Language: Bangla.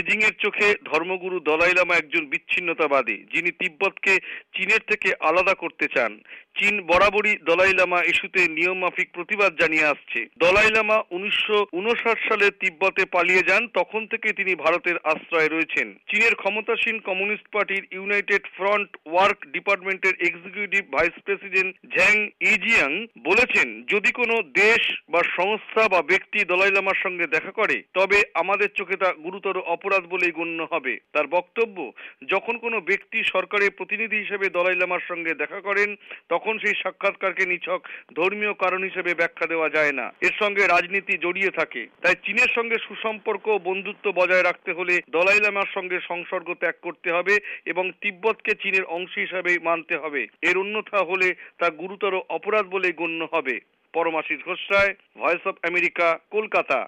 বেজিংয়ের চোখে ধর্মগুরু দলাই লামা একজন বিচ্ছিন্নতাবাদী, যিনি তিব্বতকে চীনের থেকে আলাদা করতে চান। চীন বরাবরই দলাই লামা ইস্যুতে নিয়মমাফিক প্রতিবাদ জানিয়ে আসছে। দলাই লামা 1959 সালে তিব্বতে পালিয়ে যান, তখন থেকে তিনি ভারতের আশ্রয়ে রয়েছেন। চীনের ক্ষমতাসীন কমিউনিস্ট পার্টির ইউনাইটেড ফ্রন্ট ওয়ার্ক ডিপার্টমেন্টের executive vice president Zhang Yijiong বলেছেন, যদি কোনো দেশ বা সংস্থা বা ব্যক্তি দলাই লামার সঙ্গে দেখা করে তবে আমাদের চোখে তা গুরুতর অপরাধ বলেই গণ্য হবে। তার বক্তব্য, যখন কোনো ব্যক্তি সরকারের প্রতিনিধি হিসেবে দলাই লামার সঙ্গে দেখা করেন তখন সেই সাক্ষাৎকারকে নিছক ধর্মীয় কারণ হিসেবে ব্যাখ্যা দেওয়া যায় না, এর সঙ্গে রাজনীতি জড়িয়ে থাকে। তাই চীনের সঙ্গে সুসম্পর্ক ও বন্ধুত্ব বজায় রাখতে হলে দলাই লামার সঙ্গে সংসর্গ ত্যাগ করতে হবে এবং তিব্বতকে চীনের অংশ হিসাবেই মানতে হবে। এর অন্যথা হলে তা গুরুতর অপরাধ বলে গণ্য হবে। Paramashis Ghosh Roy, Voice of America, Kolkata.